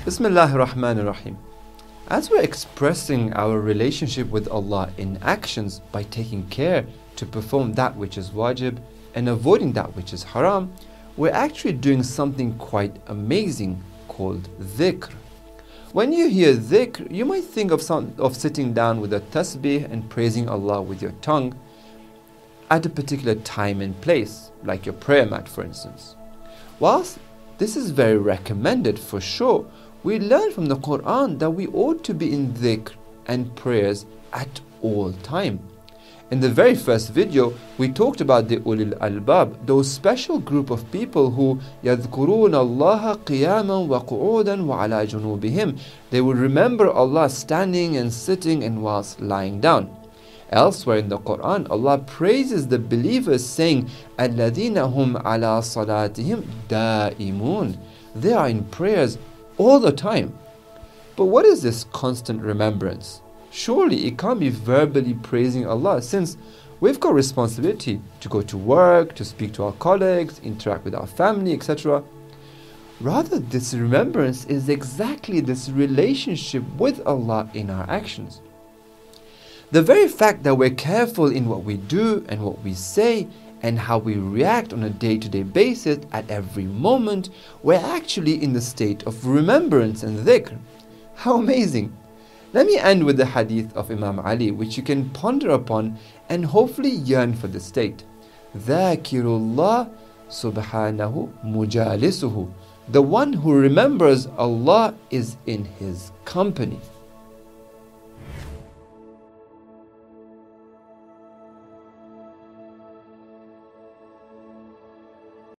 Bismillahir Rahmanir Rahim. As we're expressing our relationship with Allah in actions by taking care to perform that which is wajib and avoiding that which is haram, we're actually doing something quite amazing called dhikr. When you hear dhikr, you might think of sitting down with a tasbih and praising Allah with your tongue at a particular time and place, like your prayer mat, for instance. Whilst this is very recommended for sure, we learn from the Quran that we ought to be in dhikr and prayers at all time. In the very first video, we talked about the ulil albab, those special group of people who يَذْكُرُونَ اللَّهَ قِيَامًا وَقُعُودًا وَعَلَى جُنُوبِهِمْ. They will remember Allah standing and sitting and whilst lying down. Elsewhere in the Quran, Allah praises the believers saying, الَّذِينَ هُمْ عَلَى صَلَاتِهِمْ دَائِمُونَ. They are in prayers all the time. But what is this constant remembrance? Surely it can't be verbally praising Allah, since we've got responsibility to go to work, to speak to our colleagues, interact with our family, etc. Rather, this remembrance is exactly this relationship with Allah in our actions. The very fact that we're careful in what we do and what we say and how we react on a day-to-day basis at every moment, we're actually in the state of remembrance and dhikr. How amazing! Let me end with the hadith of Imam Ali, which you can ponder upon and hopefully yearn for the state. ذَاكِرُ اللَّهِ سُبْحَانَهُ مُجَالِسُهُ. The one who remembers Allah is in his company.